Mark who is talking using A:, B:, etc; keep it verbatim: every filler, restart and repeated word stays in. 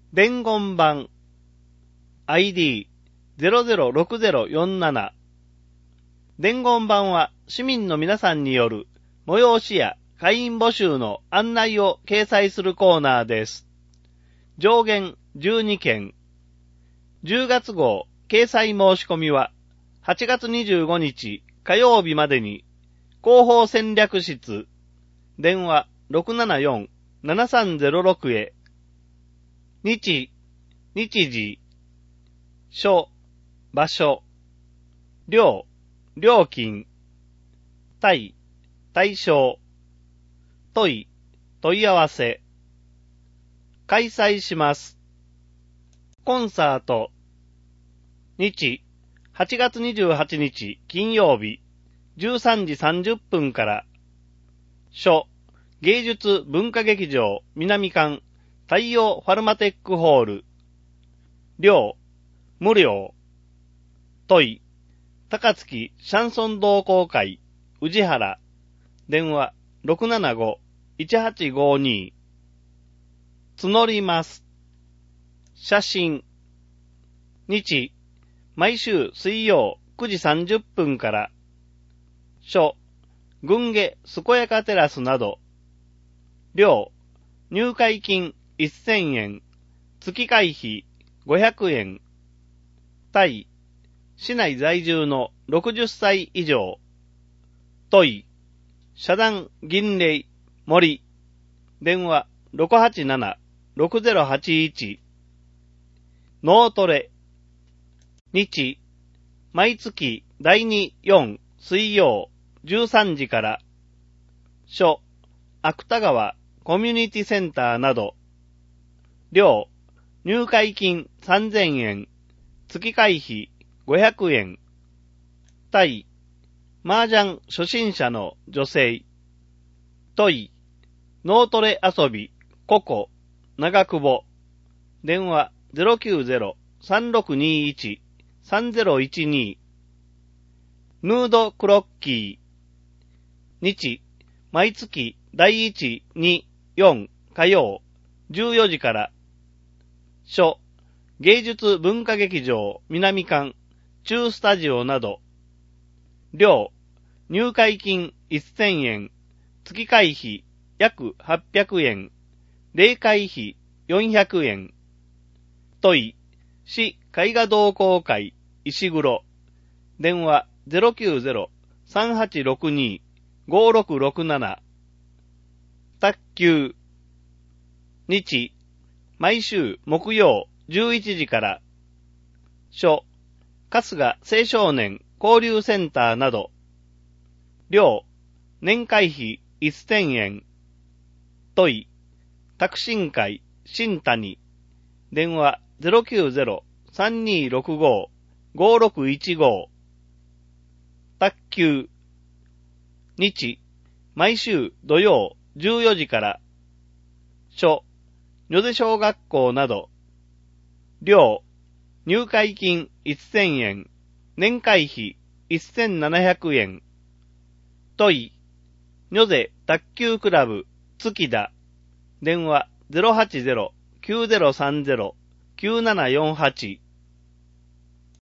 A: 伝言版 アイディーゼロゼロろくゼロよんなな。伝言版は市民の皆さんによる催しや会員募集の案内を掲載するコーナーです。上限じゅうにけん。じゅうがつ号掲載申し込みははちがつにじゅうごにち火曜日までに広報戦略室電話 ろくななよんななさんゼロろく へ。日、日時、所、場所、量、料金、対、対象、問い、問い合わせ。開催します。コンサート。日、はちがつにじゅうはちにち金曜日、じゅうさんじさんじゅっぷんから。所、芸術文化劇場南館太陽ファルマテックホール。料、無料。問い、高槻シャンソン同好会宇治原。電話 ろくななごいちはちごに。募ります。写真。日、毎週水曜くじさんじゅっぷんから。所、群下健やかテラスなど。料、入会金せんえん、月会費ごひゃくえん。対、市内在住のろくじゅっさい以上。問い、社団銀霊森。電話 ろくはちななろくゼロはちいち。脳トレ。日、毎月だいに、よん水曜じゅうさんじから。所、芥川コミュニティセンターなど。料、入会金さんぜんえん、月会費ごひゃくえん。対、麻雀初心者の女性。問い、脳トレ遊び、ココ、長久保。電話 ゼロきゅうゼロさんろくにいちさんゼロいちに。ヌードクロッキー。日、毎月だいいち、に、よん火曜じゅうよじから。所、芸術文化劇場南館中スタジオなど。料、入会金せんえん、月会費約はっぴゃくえん、例会費よんひゃくえん。問い、市絵画同好会石黒。電話 ゼロきゅうゼロさんはちろくにごろくろくなな。卓球。日、毎週木曜じゅういちじから。所、春日青少年交流センターなど。料、年会費せんえん。問い、拓伸会新谷。電話 ゼロきゅうゼロさんにろくごごろくいちご。卓球。日、毎週土曜じゅうよじから。所、女手小学校など。料、入会金せんえん、年会費せんななひゃくえん。問い、女手卓球クラブ月田。電話 ゼロはちゼロきゅうゼロさんゼロきゅうななよんはち。